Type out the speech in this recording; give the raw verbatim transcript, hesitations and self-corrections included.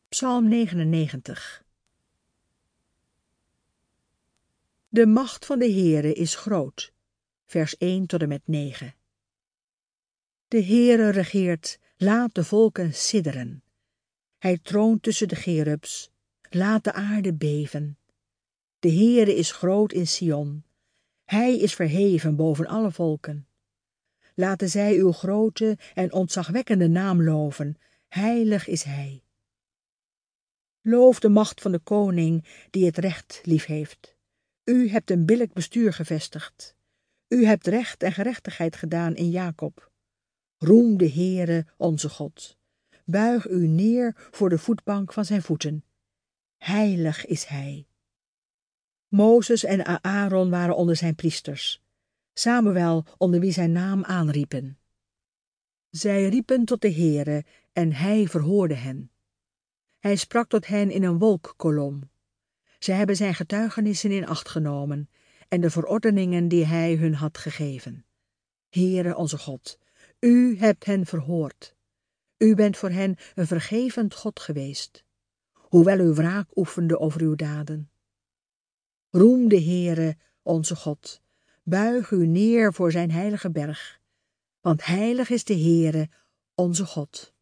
Psalm negenennegentig. De macht van de Heere is groot. Vers één tot en met negen. De Heere regeert, laat de volken sidderen. Hij troont tussen de cherubs, laat de aarde beven. De Heere is groot in Sion. Hij is verheven boven alle volken. Laten zij uw grote en ontzagwekkende naam loven. Heilig is hij. Loof de macht van de koning die het recht liefheeft. U hebt een billijk bestuur gevestigd. U hebt recht en gerechtigheid gedaan in Jacob. Roem de Heere, onze God. Buig u neer voor de voetbank van zijn voeten. Heilig is hij. Mozes en Aaron waren onder zijn priesters. Samuel onder wie zijn naam aanriepen. Zij riepen tot de Heere en hij verhoorde hen. Hij sprak tot hen in een wolkkolom. Zij hebben zijn getuigenissen in acht genomen en de verordeningen die hij hun had gegeven. Heere onze God, u hebt hen verhoord. U bent voor hen een vergevend God geweest, hoewel u wraak oefende over uw daden. Roem de Heere, onze God, buig u neer voor zijn heilige berg, want heilig is de Heere, onze God.